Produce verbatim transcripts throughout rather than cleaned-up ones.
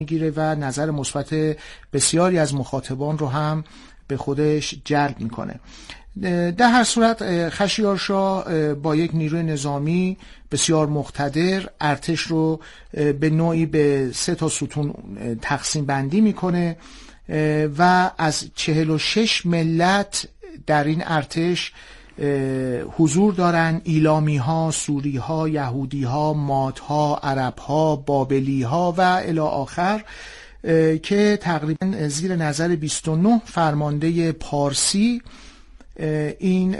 میگیره و نظر مثبت بسیاری از مخاطبان رو هم به خودش جلب میکنه. در هر صورت خشیارشاه با یک نیروی نظامی بسیار مقتدر ارتش رو به نوعی به سه تا ستون تقسیم بندی میکنه و از چهل و شش ملت در این ارتش حضور دارن: ایلامی ها، سوری ها، یهودی ها، ماد ها، عرب ها، بابلی ها و الی آخر، که تقریبا زیر نظر بیست و نه فرمانده پارسی این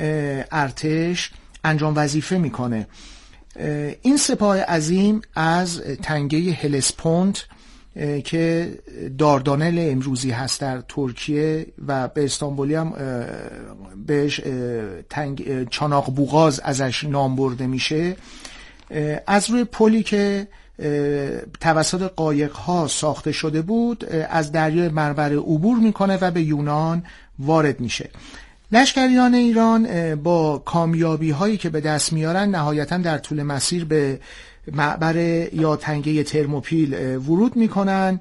ارتش انجام وظیفه میکنه. این سپاه عظیم از تنگه هلسپونت که داردانل امروزی هست در ترکیه و به استانبولی هم بهش تنگ چاناق بوغاز ازش نام برده میشه، از روی پلی که توسط قایق‌ها ساخته شده بود از دریای مروه عبور میکنه و به یونان وارد میشه. لشکریان ایران با کامیابی هایی که به دست میارن نهایتاً در طول مسیر به معبر یا تنگه ترموپیل ورود میکنن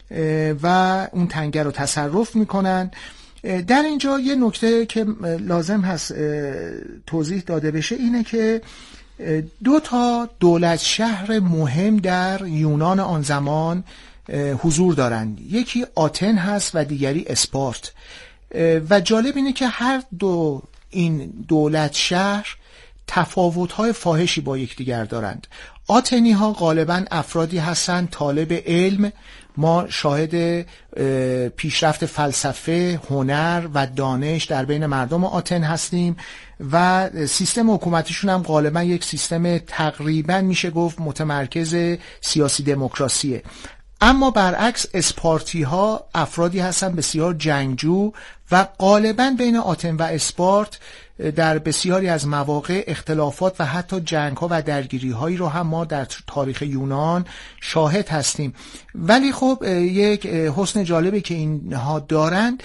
و اون تنگه رو تصرف میکنن. در اینجا یه نکته که لازم هست توضیح داده بشه اینه که دو تا دولت شهر مهم در یونان آن زمان حضور دارند، یکی آتن هست و دیگری اسپارت. و جالب اینه که هر دو این دولت شهر تفاوت‌های فاحشی با یکدیگر دارند. آتنی ها غالباً افرادی هستند طالب علم، ما شاهد پیشرفت فلسفه، هنر و دانش در بین مردم آتن هستیم و سیستم حکومتیشون هم غالباً یک سیستم تقریباً میشه گفت متمرکز سیاسی دموکراسیه. اما برعکس اسپارتی ها افرادی هستن بسیار جنگجو و غالباً بین آتن و اسپارت در بسیاری از مواقع اختلافات و حتی جنگ ها و درگیری هایی رو هم ما در تاریخ یونان شاهد هستیم. ولی خب یک حسن جالبی که اینها دارند،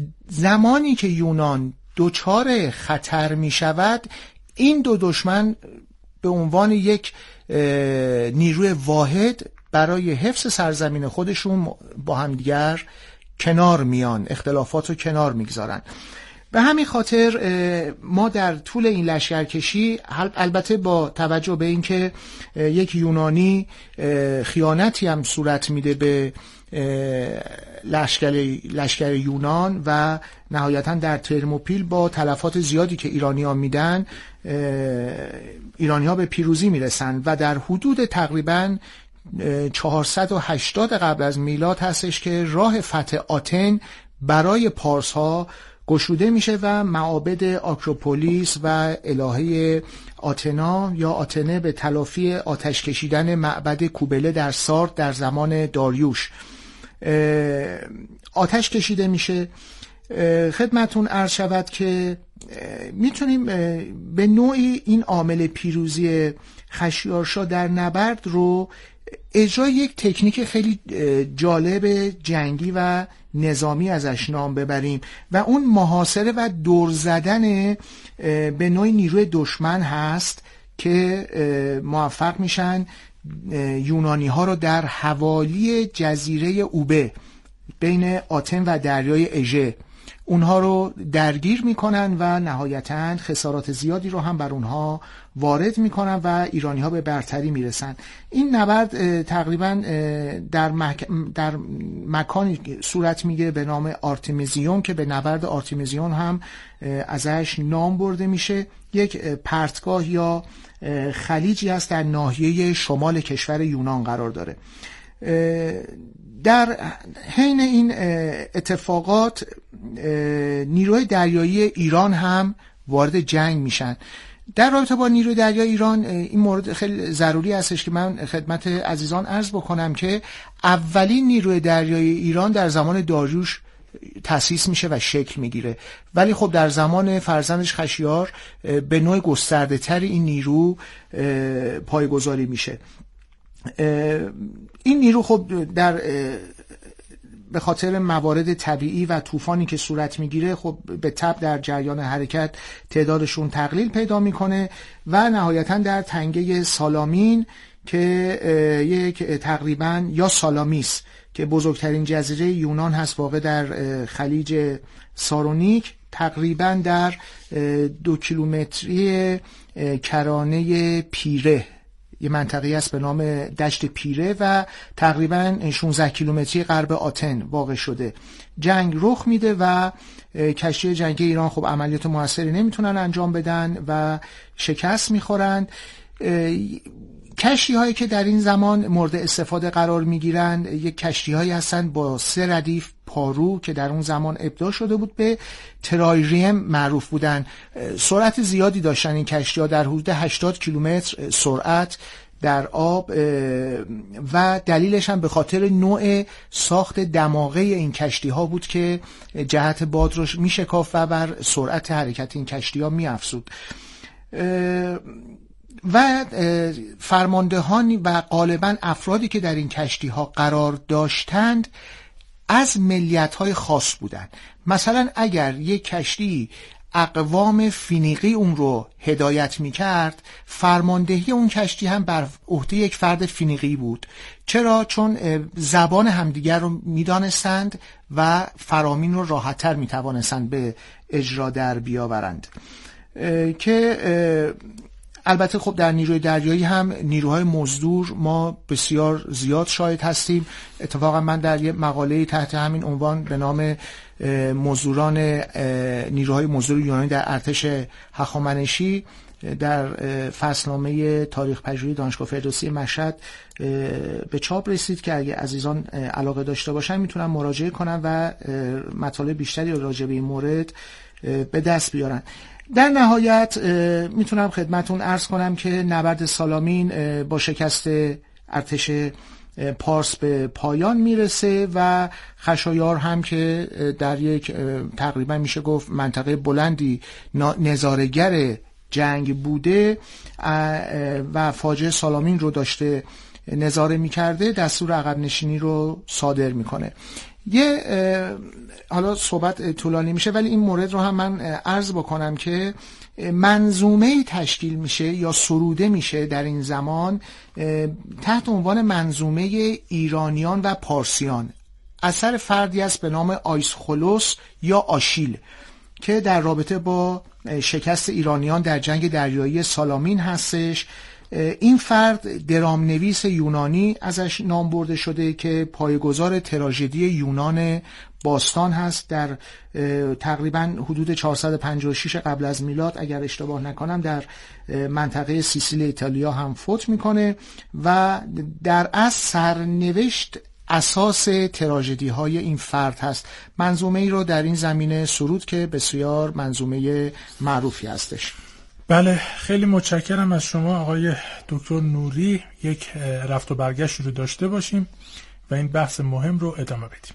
زمانی که یونان دوچار خطر می شود این دو دشمن به عنوان یک نیروی واحد برای حفظ سرزمین خودشون با همدیگر کنار میان، اختلافات رو کنار میگذارن. به همین خاطر ما در طول این لشکرکشی، البته با توجه به اینکه یک یونانی خیانتی هم صورت میده به لشکر لشکر یونان و نهایتا در ترموپیل با تلفات زیادی که ایرانی ها میدن ایرانی ها به پیروزی میرسن و در حدود تقریباً چهارصد و هشتاد قبل از میلاد هستش که راه فتح آتن برای پارس ها گشوده میشه و معابد آکروپولیس و الهه آتنا یا آتنه به تلافی آتش کشیدن معبد کوبله در سارد در زمان داریوش آتش کشیده میشه. خدمتون عرض شود که میتونیم به نوعی این عامل پیروزی خشیارشاه در نبرد رو اجرای یک تکنیک خیلی جالب جنگی و نظامی ازش نام ببریم و اون محاصره و دور زدن به نوعی نیروی دشمن هست که موفق میشن یونانی ها رو در حوالی جزیره اوبه بین آتن و دریای اژه اونها رو درگیر میکنن و نهایتاً خسارات زیادی رو هم بر اونها وارد میکنن و ایرانی ها به برتری میرسن. این نبرد تقریباً در, مک... در مکانی صورت میگیره به نام آرتمیزیون که به نبرد آرتمیزیون هم ازش نام برده میشه. یک پرتگاه یا خلیجی هست در ناحیه شمال کشور یونان قرار داره. در حین این اتفاقات نیروی دریایی ایران هم وارد جنگ میشن. در رابطه با نیروی دریایی ایران این مورد خیلی ضروری هستش که من خدمت عزیزان عرض بکنم که اولین نیروی دریایی ایران در زمان داریوش تأسیس میشه و شکل میگیره، ولی خب در زمان فرزندش خشیار به نوع گسترده تری این نیرو پایه‌گذاری میشه. این نیرو خب در به خاطر موارد طبیعی و طوفانی که صورت میگیره خب به تبع در جریان حرکت تعدادشون تقلیل پیدا میکنه و نهایتا در تنگه سالامین که یک تقریبا یا سالامیس که بزرگترین جزیره یونان هست، واقع در خلیج سارونیک، تقریبا در دو کیلومتری کرانه پیره، یه منطقه است به نام دشت پیره و تقریبا شانزده کیلومتری غرب آتن واقع شده. جنگ رخ میده و کشتی جنگی ایران خب عملیات موثری نمیتونن انجام بدن و شکست میخورند. کشتی هایی که در این زمان مورد استفاده قرار میگیرند یک کشتی هایی هستند با سه ردیف پارو که در اون زمان ابداع شده بود، به ترایریم معروف بودن. سرعت زیادی داشتن این کشتی ها، در حدود هشتاد کیلومتر سرعت در آب، و دلیلش هم به خاطر نوع ساخت دماغه این کشتی ها بود که جهت باد رو میشکافت و بر سرعت حرکت این کشتی ها میافزود. و فرماندهان و غالبا افرادی که در این کشتی ها قرار داشتند از ملیت های خاص بودند. مثلا اگر یک کشتی اقوام فینیقی اون رو هدایت می کرد، فرماندهی اون کشتی هم بر عهده یک فرد فینیقی بود. چرا؟ چون زبان همدیگر رو می دانستند و فرامین رو راحت‌تر می توانستند به اجرا در بیاورند. که البته خب در نیروی دریایی هم نیروهای مزدور ما بسیار زیاد شاهد هستیم. اتفاقا من در یک مقاله تحت همین عنوان به نام مزدوران نیروهای مزدور یونانی در ارتش هخامنشی در فصلنامه تاریخ پژوهی دانشگاه فردوسی مشهد به چاپ رسید که اگه عزیزان علاقه داشته باشن میتونن مراجعه کنن و مطالب بیشتری راجع به این مورد به دست بیارن. در نهایت میتونم خدمتون عرض کنم که نبرد سالامین با شکست ارتش پارس به پایان میرسه و خشایار هم که در یک تقریبا میشه گفت منطقه بلندی نظاره‌گر جنگ بوده و فاجعه سالامین رو داشته نظاره میکرده، دستور عقب نشینی رو صادر میکنه. یه حالا صحبت طولانی میشه ولی این مورد رو هم من عرض بکنم که منظومه تشکیل میشه یا سروده میشه در این زمان تحت عنوان منظومه ایرانیان و پارسیان، اثر فردی است به نام آیسخولوس یا آشیل که در رابطه با شکست ایرانیان در جنگ دریایی سالامین هستش. این فرد درام نویس یونانی ازش نام برده شده که پایه‌گذار تراژدی یونان باستان هست. در تقریبا حدود چهارصد و پنجاه و شش قبل از میلاد اگر اشتباه نکنم در منطقه سیسیل ایتالیا هم فوت میکنه و در اصل سرنوشت اساس تراژدی های این فرد هست. منظومه ای رو در این زمینه سرود که بسیار منظومه معروفی هستش. بله، خیلی متشکرم از شما آقای دکتر نوری. یک رفت و برگشت رو داشته باشیم و این بحث مهم رو ادامه بدیم.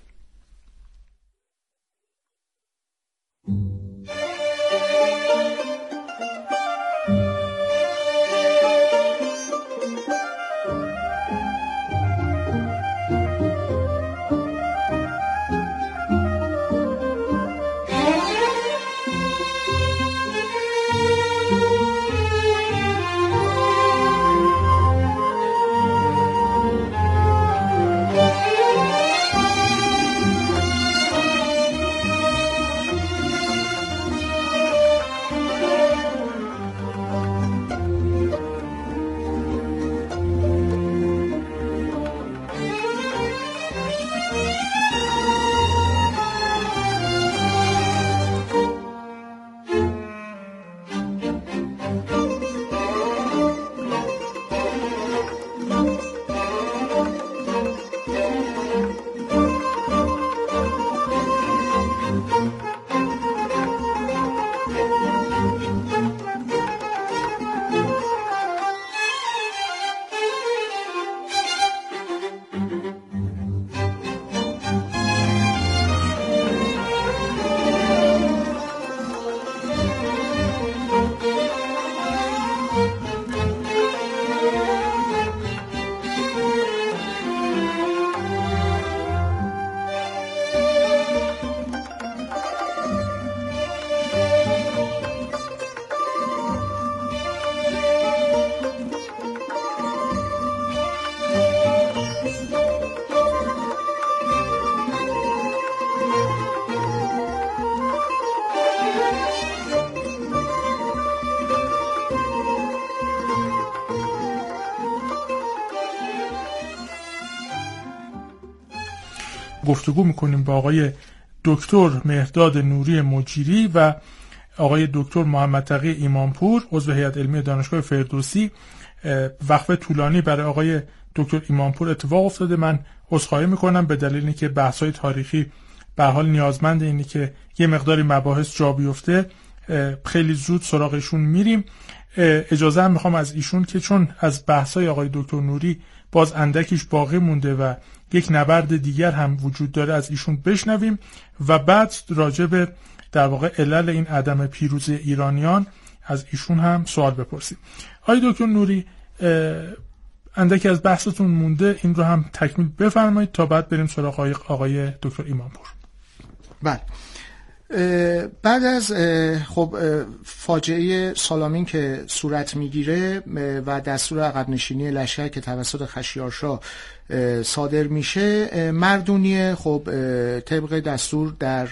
گفتگو میکنیم با آقای دکتر مهرداد نوری مجیری و آقای دکتر محمد تقی ایمانپور عضو هیئت علمی دانشگاه فردوسی. وقفه طولانی برای آقای دکتر ایمانپور اتفاق افتاده. من عذرخواهی میکنم به دلیل اینکه بحث‌های تاریخی به هر حال نیازمند اینه که یه مقداری مباحث جا بیفته. خیلی زود سراغ ایشون میریم. اجازه هم میخوام از ایشون که چون از بحث‌های آقای دکتر نوری باز اندکیش باقی مونده و یک نبرد دیگر هم وجود داره از ایشون بشنویم و بعد راجع به در واقع علل این عدم پیروزی ایرانیان از ایشون هم سوال بپرسیم. آقای دکتر نوری، اندکی از بحثتون مونده، این رو هم تکمیل بفرمایید تا بعد بریم سراغ آقای, آقای دکتر ایمانپور. بله. بعد از خب فاجعه سالامین که صورت میگیره و دستور عقب نشینی لشکر که توسط خشیارشاه صادر میشه، مردونیه خب طبق دستور در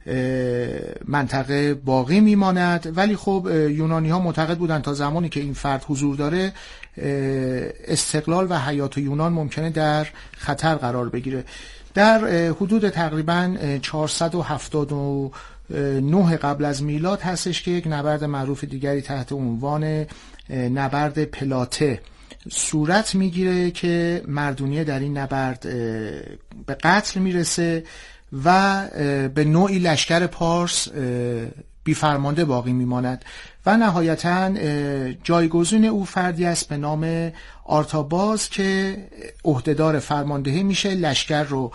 منطقه باقی میماند، ولی خب یونانی ها معتقد بودند تا زمانی که این فرد حضور داره استقلال و حیات یونان ممکنه در خطر قرار بگیره. در حدود تقریباً چهارصد و هفتاد و نه قبل از میلاد هستش که یک نبرد معروف دیگری تحت عنوان نبرد پلاته صورت میگیره که مردونیه در این نبرد به قتل میرسه و به نوعی لشکر پارس بیفرمانده باقی میماند و نهایتاً جایگزین او فردی است به نام آرتاباز که عهدهدار فرماندهی میشه، لشکر رو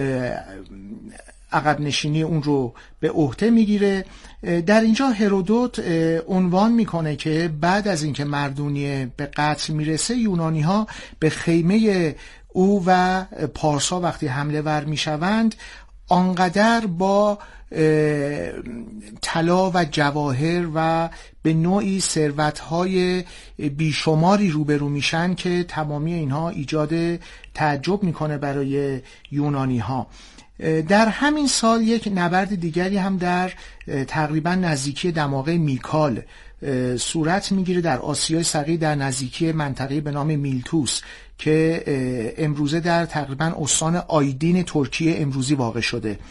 عقب نشینی اون رو به عهده میگیره. در اینجا هرودوت عنوان میکنه که بعد از اینکه مردونیه به قتل میرسه، یونانی ها به خیمه او و پارسا وقتی حمله ور میشوند آنقدر با طلا و جواهر و به نوعی ثروت‌های بیشماری روبرو میشن که تمامی اینها ایجاد تعجب میکنه برای یونانی ها. در همین سال یک نبرد دیگری هم در تقریبا نزدیکی دماغه میکال صورت میگیره در آسیای صغیر، در نزدیکی منطقه به نام میلتوس که امروزه در تقریبا استان آیدین ترکیه امروزی واقع شده،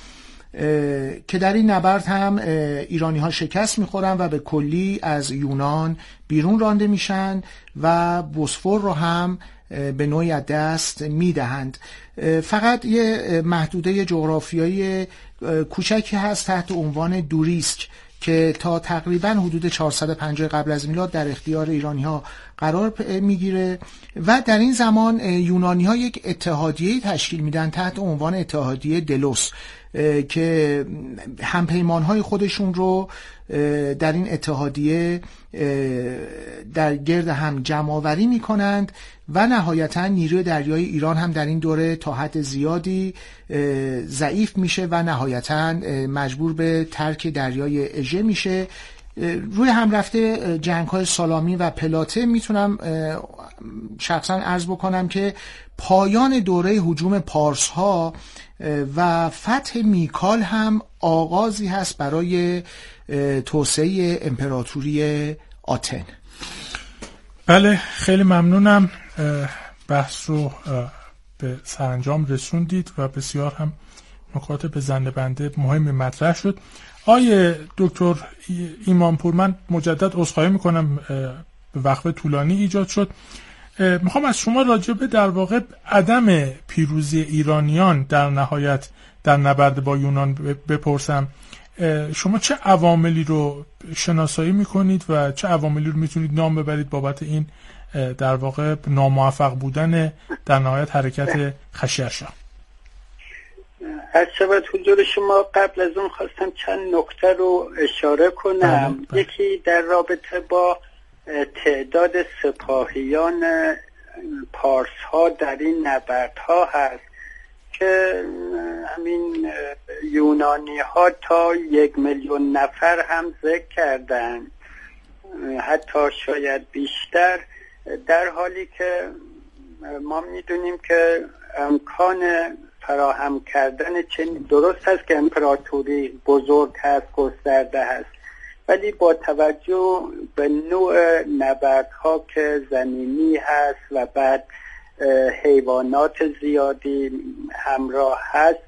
که در این نبرد هم ایرانی ها شکست میخورن و به کلی از یونان بیرون رانده میشن و بوسفور رو هم به نوعی از دست میدهند. فقط یه محدوده جغرافیایی کوچکی هست تحت عنوان دوریسک که تا تقریبا حدود چهارصد و پنجاه قبل از میلاد در اختیار ایرانی ها قرار میگیره و در این زمان یونانی ها یک اتحادیه تشکیل میدن تحت عنوان اتحادیه دلوس که همپیمان های خودشون رو در این اتحادیه در گرد هم جمع آوری میکنند و نهایتا نیروی دریایی ایران هم در این دوره تا حد زیادی ضعیف میشه و نهایتا مجبور به ترک دریای اژه میشه. روی هم رفته جنگ های سالامین و پلاته میتونم شخصا عرض بکنم که پایان دوره هجوم پارس ها و فتح میکال هم آغازی هست برای توسعه امپراتوری آتن. بله، خیلی ممنونم. بحث رو به سرانجام رسوندید و بسیار هم نکات بزنده بنده مهم مطرح شد. آیه دکتر ایمانپور، من مجدد عذرخواهی میکنم به وقفه طولانی ایجاد شد. میخوام از شما راجع به در واقع عدم پیروزی ایرانیان در نهایت در نبرد با یونان بپرسم. شما چه عواملی رو شناسایی میکنید و چه عواملی رو میتونید نام ببرید بابت این در واقع ناموفق بودن در نهایت حرکت خشیارشاه؟ از شبت حضور شما قبل از اون خواستم چند نکته رو اشاره کنم. بله، بله. یکی در رابطه با تعداد سپاهیان پارس ها در این نبرد ها هست که همین یونانی ها تا یک میلیون نفر هم ذکر کردن، حتی شاید بیشتر، در حالی که ما میدونیم که امکان فراهم کردن چنین، درست هست که امپراتوری بزرگ هست، گسترده هست، ولی با توجه به نوع نبردها که زمینی هست و بعد حیوانات زیادی همراه هست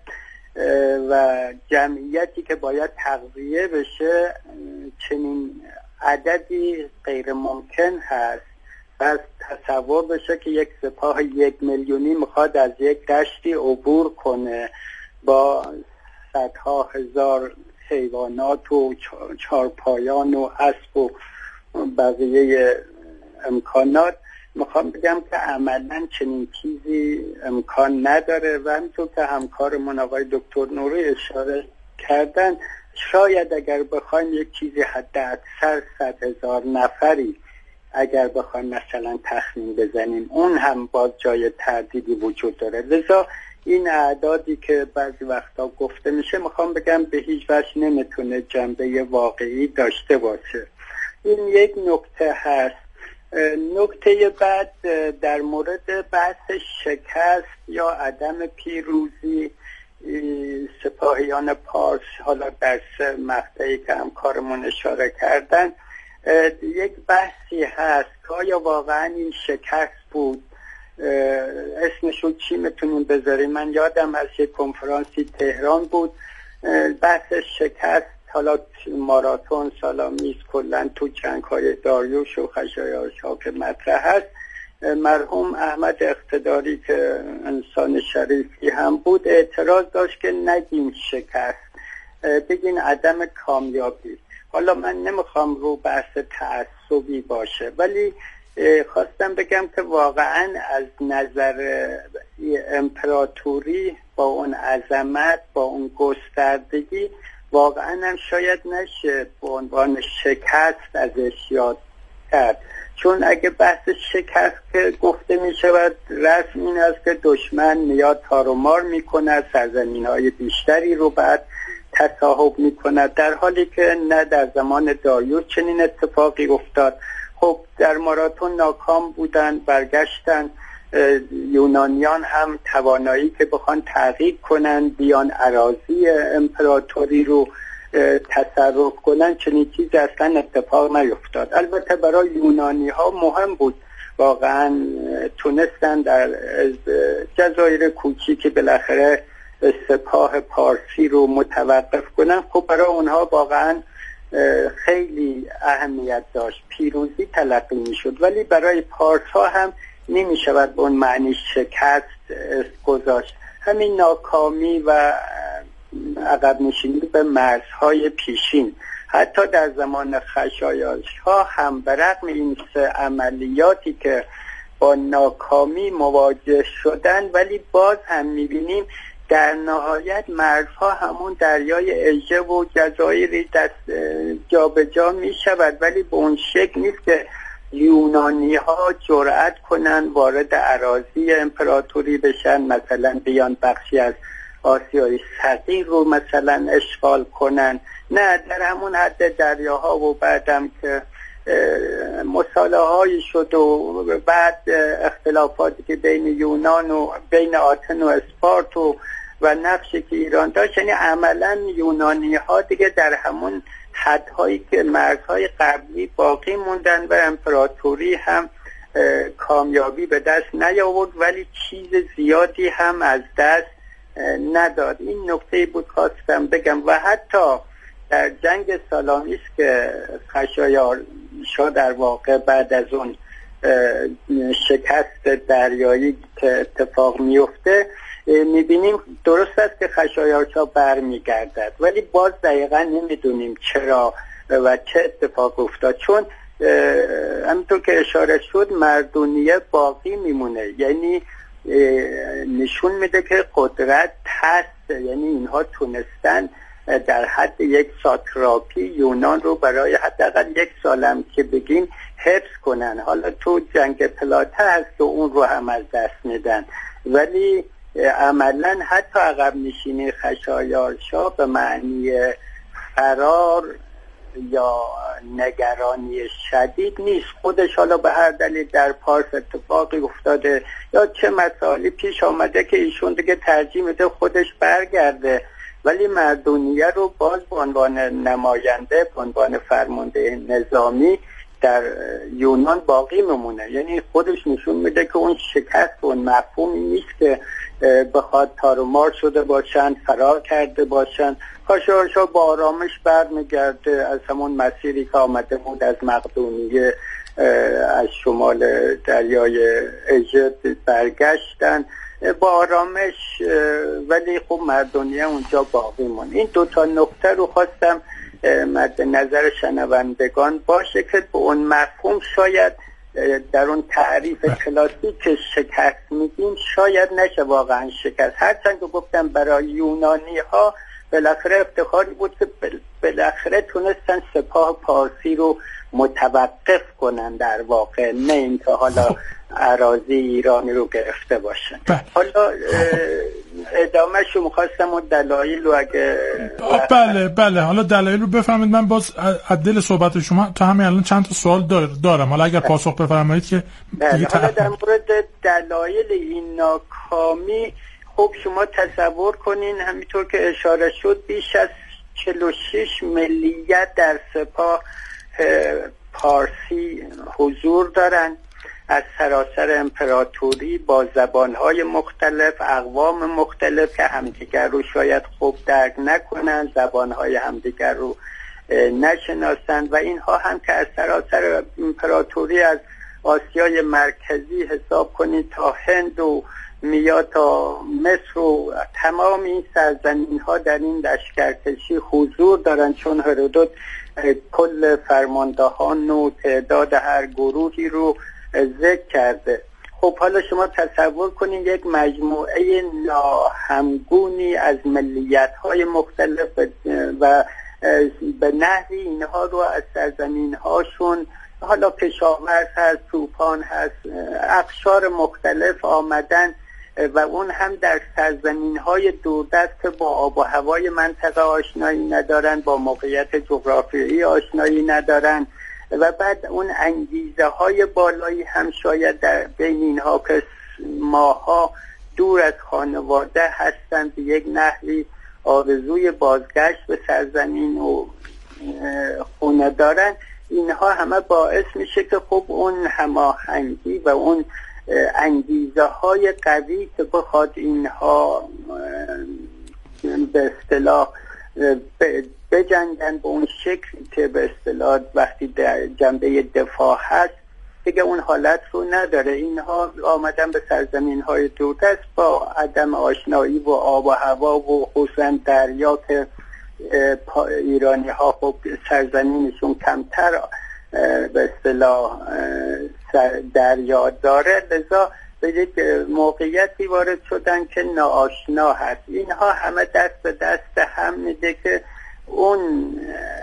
و جمعیتی که باید تغذیه بشه چنین عددی غیر ممکن هست. پس تصور بشه که یک سپاه یک میلیونی میخواد از یک دشتی عبور کنه با صدها هزار حیوانات و چارپایان و اسب و بقیه امکانات. میخوام بگم که عملا چنین چیزی امکان نداره و همینطور که همکارمون آقای دکتر نوری اشاره کردن، شاید اگر بخوایم یک چیزی حد اکثر صد هزار نفری اگر بخوایم مثلا تخمین بزنیم، اون هم باز جای تردیدی وجود داره. لذا این اعدادی که بعضی وقتا گفته میشه میخوام بگم به هیچ وجه نمیتونه جنبه واقعی داشته باشه. این یک نکته هست. نکته بعد در مورد بحث شکست یا عدم پیروزی سپاهیان پارس، حالا در سه مقطعی که همکارمون اشاره کردن، یک بحثی هست که آیا واقعا این شکست بود، اسمشو چی میتونیم بذاریم. من یادم از یک کنفرانسی تهران بود، بحث شکست، حالا ماراتون، سالامیس، کلن تو جنگ های داریوش و خشایارشا که مطرح هست، مرحوم احمد اقتداری که انسان شریفی هم بود اعتراض داشت که نگیم شکست، بگین عدم کامیابی. حالا من نمیخوام رو بحث تعصبی باشه، ولی خواستم بگم که واقعا از نظر امپراتوری با اون عظمت، با اون گستردگی، واقعا هم شاید نشه به عنوان شکست ازش یاد کرد. چون اگه بحث شکست که گفته می شود، رسم این است که دشمن میاد تار و مار می کند، سرزمین های بیشتری رو بعد تصاحب می کند، در حالی که نه در زمان داریوش چنین اتفاقی افتاد. خب در ماراتون ناکام بودن، برگشتن. یونانیان هم توانایی که بخوان تعقیب کنن، بیان اراضی امپراتوری رو تصرف کنن، چنین چیزی اصلا اتفاق نیفتاد. البته برای یونانی ها مهم بود، واقعا تونستن در جزایر کوچیکی بالاخره سپاه پارسی رو متوقف کنن. خب برای اونها واقعا خیلی اهمیت داشت، پیروزی تلقی می شد. ولی برای پارس ها هم نمی شود به اون معنی شکست گذاشت. همین ناکامی و عقب نشینی به مرزهای پیشین، حتی در زمان خشایارشا هم برغم این سه عملیاتی که با ناکامی مواجه شدن، ولی باز هم می بینیم در نهایت مرزها همون دریای اژه و جزایری دست جا به جا می شود، ولی به اون شکل نیست که یونانی ها جرأت کنن وارد اراضی امپراتوری بشن، مثلا بیان بخشی از آسیای صغیر رو مثلا اشغال کنن. نه، در همون حد دریاها و بعدم که مصالحه هایی شد و بعد اختلافاتی که بین یونان و بین آتن و اسپارت و و نقشی که ایران داشت، یعنی عملا یونانی ها دیگه در همون حدهایی که مرزهای قبلی باقی موندن و امپراتوری هم کامیابی به دست نیاورد، ولی چیز زیادی هم از دست نداد. این نکته بود خواستم بگم. و حتی در جنگ سالامیس که خشایارشا در واقع بعد از اون شکست دریایی که اتفاق میفته، میبینیم درست است که خشایارشا برمیگردد، ولی باز دقیقا نمیدونیم چرا و چه اتفاق افتاد. چون همونطور که اشاره شد مردونیه باقی میمونه، یعنی نشون میده که قدرت هست، یعنی اینها تونستن در حد یک ساتراپی یونان رو برای حداقل یک سالم که بگیم حفظ کنن. حالا تو جنگ پلاته هست و اون رو هم از دست میدن، ولی عملا حتی عقب نشینی خشایارشا به معنی فرار یا نگرانی شدید نیست. خودش حالا به هر دلیل در پارس اتفاقی افتاده یا چه مسائلی پیش آمده که ایشون دیگه ترجیح میده خودش برگرده، ولی مردونیه رو باز به عنوان نماینده، به عنوان فرمانده نظامی در یونان باقی میمونه. یعنی خودش نشون میده که اون شکست اون مفهومی نیست که بخواد تار و مار شده باشن، فرار کرده باشن. خاشیارشا با آرامش برمیگرده از همون مسیری که آمده بود از مقدونیه، از شمال دریای اژه برگشتن با آرامش، ولی خب مردونیه اونجا باقی مون. این دوتا نکته رو خواستم مد نظر شنوندگان باشه که به اون مفهوم شاید در اون تعریف کلاسیک که شکست میگیم شاید نشه واقعا شکست، هرچند که گفتم برای یونانی ها بالاخره افتخاری بود که بالاخره تونستن سپاه پارسی رو متوقف کنن در واقع، نه اینکه حالا اراضی ایرانی رو گرفته باشن. حالا ادامه شو میخواستم و دلایل رو اگه بله بله حالا دلایل رو بفهمید. من باز از دل صحبت شما تا همین الان چند تا سوال دارم، حالا اگر پاسخ بفرمایید که بله. حالا در مورد دلایل این ناکامی، خب شما تصور کنین همینطور که اشاره شد بیش از چهل و شش ملیت در سپاه پارسی حضور دارن از سراسر امپراتوری با زبانهای مختلف، اقوام مختلف که همدیگر رو شاید خوب درک نکنن، زبانهای همدیگر رو نشناسند و اینها هم که از سراسر امپراتوری از آسیای مرکزی حساب کنید تا هند و میاد تا مصر و تمام این سرزمین ها در این لشکرکشی حضور دارن، چون هرودوت کل فرماندهان و تعداد هر گروهی رو ذکر کرده. خب حالا شما تصور کنید یک مجموعه ناهمگونی از ملیت های مختلف و به نحوی اینها رو از سرزمین هاشون، حالا کشاورز هست، توپان هست، اقشار مختلف آمدن و اون هم در سرزمین های دوردست که با آب و هوای منطقه آشنایی ندارن، با موقعیت جغرافیایی آشنایی ندارن و بعد اون انگیزه های بالایی هم شاید در بین اینها که ماها دور از خانواده هستن به یک نحوی آرزوی بازگشت به سرزمین و خونه دارن، اینها همه باعث میشه که خب اون هماهنگی و اون انگیزه های قوی که بخواد اینها به اصطلاح بجنگن به اون شکل که به اصطلاح وقتی در جنبه دفاع هست دیگه اون حالت رو نداره. اینها آمدن به سرزمین های دوردست با عدم آشنایی و آب و هوا و خصوصا دریا که ایرانی ها خب سرزمینشون کمتر به اصطلاح دریا داره، لذا به یک موقعیتی وارد شدن که ناآشنا هست. اینها همه دست به دست هم میده که اون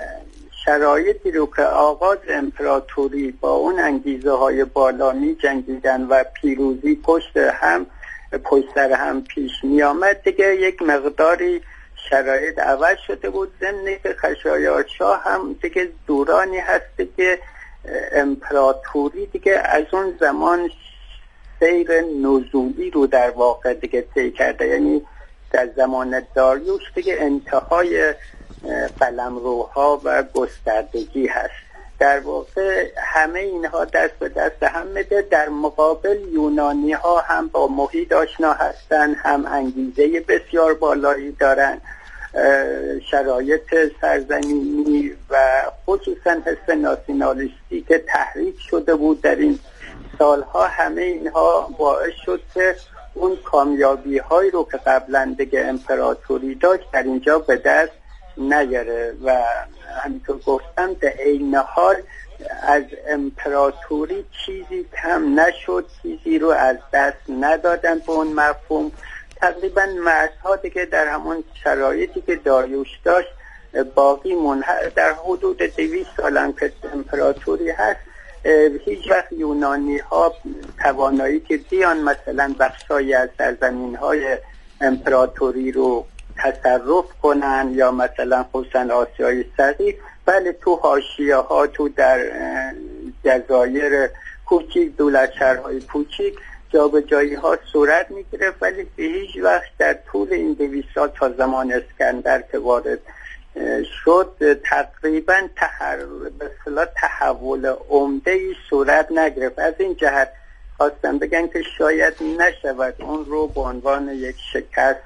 شرایطی رو که آغاز امپراتوری با اون انگیزه های بالا می جنگیدن و پیروزی پشت هم پشت سر هم پیش می آمد، دیگه یک مقداری شرایط عوض شده بود. ضمن که خشایارشا هم دیگه دورانی هست که امپراتوری دیگه از اون زمان سیر نزولی رو در واقع دیگه طی کرده، یعنی در زمان داریوش دیگه انتهای قلمروها و گستردگی هست. در واقع همه اینها دست به دست هم میده. در مقابل یونانی ها هم با محیط آشنا هستن، هم انگیزه بسیار بالایی دارن، شرایط سرزمینی و خصوصا حس ناسیونالیستی که تحریک شده بود در این سالها، همه اینها باعث شد که اون کامیابی هایی رو که قبلا دیگه امپراتوری داشت در اینجا به دست نیاره و همینطور گفتم در عین حال از امپراتوری چیزی کم نشد، چیزی رو از دست ندادن به اون مفهوم. تقریبا مرزها دیگه در همون شرایطی که داریوش داشت باقی منحل. در حدود دویست سال هم که امپراتوری هست هیچ وقت یونانی ها توانایی که بیان مثلا بخشایی از سرزمین های امپراتوری رو تصرف کنن یا مثلا خصوصا آسیای صغیر، بله تو حاشیه ها، تو در جزایر کوچیک، دولت شهرهای کوچیک جابجایی ها صورت میگیره، ولی به هیچ وقت در طول این دویست سال تا زمان اسکندر که وارد شد تقریبا تحر... به اصطلاح تحول عمده‌ای صورت نگرفت. از این جهت خواستم بگن که شاید نشود اون رو به عنوان یک شکست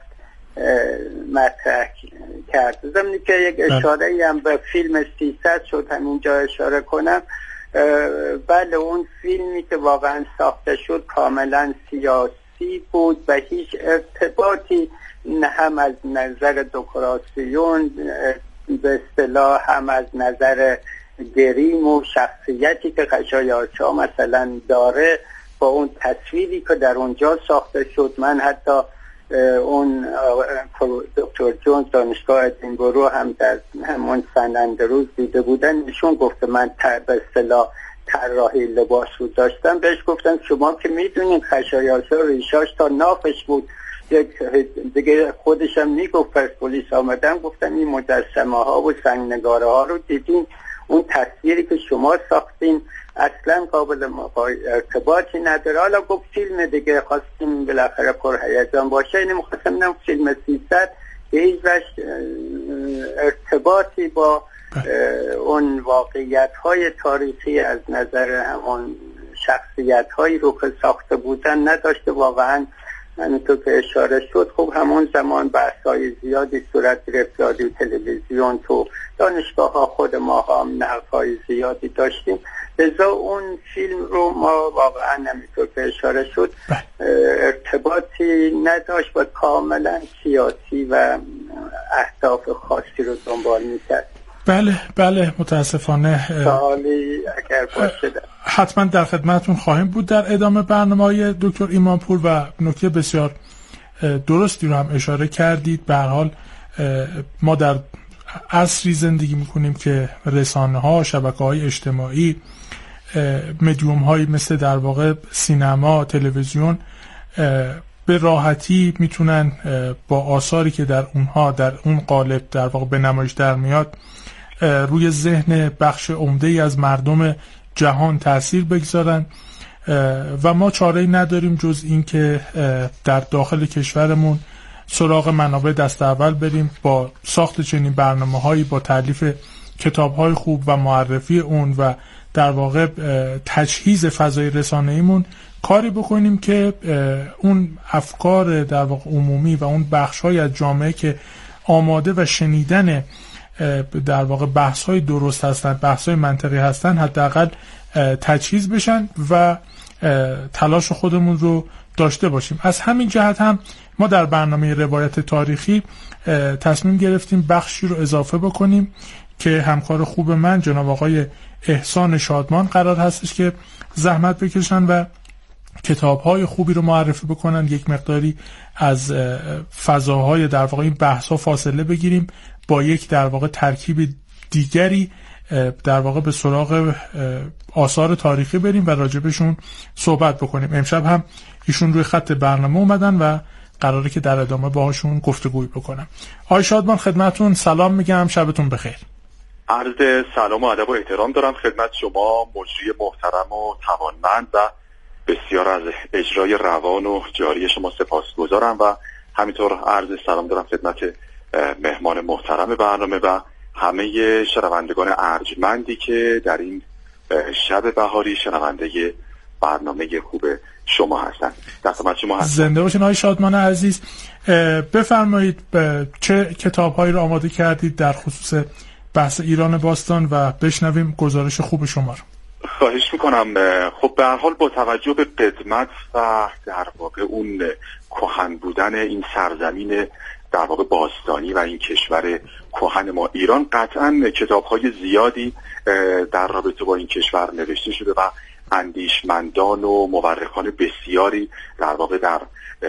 مطرح کرد. ضمن که یک اشاره هم به فیلم سیصد شد، همینجا اشاره کنم. بله، اون فیلمی که واقعا ساخته شد کاملا سیاسی بود و هیچ ارتباطی هم از نظر دکوراسیون به اصطلاح هم از نظر گریم و شخصیتی که خشایارشا مثلا داره با اون تصویری که در اونجا ساخته شد. من حتی اون دکتر جونز دانشگاه ادینبرو هم در همون سن اندروز دیده بودن، نشون گفته من به اصطلاح طراحی لباس رو داشتم. بهش گفتم شما که میدونید خشایارشا ریشاش تا نافش بود، دیگه خودشم میگفت پرسپولیس آمدم، گفتم این مجسمه ها و سنگنگاره ها رو دیدین، اون تصویری که شما ساختین اصلا قابل ارتباطی نداره. حالا گفت فیلم دیگه خواستیم بالاخره پرهیجان باشه، اینه مخواستم اینم فیلم سیصد به هیچ وجه ارتباطی با اون واقعیت های تاریخی از نظر همون شخصیت هایی رو که ساخته بودن نداشته. واقعا همینطور که اشاره شد، خب همون زمان بحث‌های زیادی صورت گرفت، رادیو تلویزیون تو دانشگاه ها خود ما هم نقدهای زیادی داشتیم، لذا اون فیلم رو ما واقعا همینطور که اشاره شد ارتباطی نداشت و کاملا سیاسی و اهداف خاصی رو دنبال می‌کرد. بله بله متاسفانه سوالی اگر باشه حتما در خدمتون خواهیم بود در ادامه برنامه‌های دکتر ایمانپور و نکته بسیار درستی رو هم اشاره کردید. به هر حال ما در عصری زندگی میکنیم که رسانه‌ها، شبکه‌های اجتماعی، مدیوم‌هایی مثل در واقع سینما، تلویزیون به راحتی میتونن با آثاری که در اونها در اون قالب در واقع به نمایش در میاد روی ذهن بخش عمده‌ای از مردم جهان تأثیر بگذارن و ما چاره‌ای نداریم جز این که در داخل کشورمون سراغ منابع دست اول بریم، با ساخت چنین برنامه‌هایی، با تألیف کتاب‌های خوب و معرفی اون و در واقع تجهیز فضای رسانه‌ایمون کاری بکنیم که اون افکار در واقع عمومی و اون بخش‌های از جامعه که آماده و شنیدن در واقع بحث‌های درست هستن، بحث‌های منطقی هستن، حداقل تجهیز بشن و تلاش خودمون رو داشته باشیم. از همین جهت هم ما در برنامه روایت تاریخی تصمیم گرفتیم بخشی رو اضافه بکنیم که همکار خوب من جناب آقای احسان شادمان قرار هستش که زحمت بکشن و کتاب‌های خوبی رو معرفی بکنن، یک مقداری از فضاهای در واقع این بحث‌ها فاصله بگیریم، با یک در واقع ترکیب دیگری در واقع به سراغ آثار تاریخی بریم و راجبشون صحبت بکنیم. امشب هم ایشون روی خط برنامه اومدن و قراره که در ادامه باهاشون گفتگوی بکنم. آقای شادمان خدمتون سلام میگم، شبتون بخیر. عرض سلام و ادب و احترام دارم خدمت شما مجری محترم و توانمند و بسیار از اجرای روان و جاری شما سپاسگزارم و همینطور عرض سلام دارم خدمت مهمان محترم برنامه و همه شنوندگان ارجمندی که در این شب بهاری شنونده برنامه خوب شما هستن. در خدمت شما هستم. زنده باشین آقای شادمان عزیز. بفرمایید چه کتاب‌هایی رو آماده کردید در خصوص بحث ایران باستان و بشنویم گزارش خوب شما رو. خواهش میکنم. خب به هر حال با توجه به قدمت و در واقع اون کهن بودن این سرزمین در واقع باستانی و این کشور کهن ما ایران، قطعا کتاب‌های زیادی در رابطه با این کشور نوشته شده و اندیشمندان و مورخان بسیاری در واقع در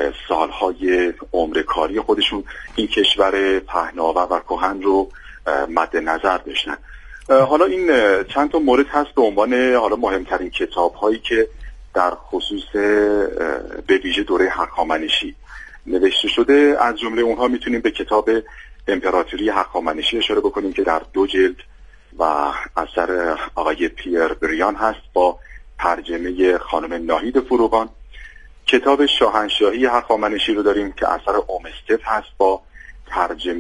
سالهای عمر کاری خودشون این کشور پهناور و کهن رو مد نظر داشتن. حالا این چند تا مورد هست به عنوان حالا مهمترین کتاب‌هایی که در خصوص به ویژه دوره هخامنشی نوشته شده. از جمله اونها میتونیم به کتاب امپراتوری هخامنشی اشاره بکنیم که در دو جلد و اثر آقای پیر بریان هست با ترجمه خانم ناهید فروغان. کتاب شاهنشاهی هخامنشی رو داریم که اثر اومستف هست با ترجمه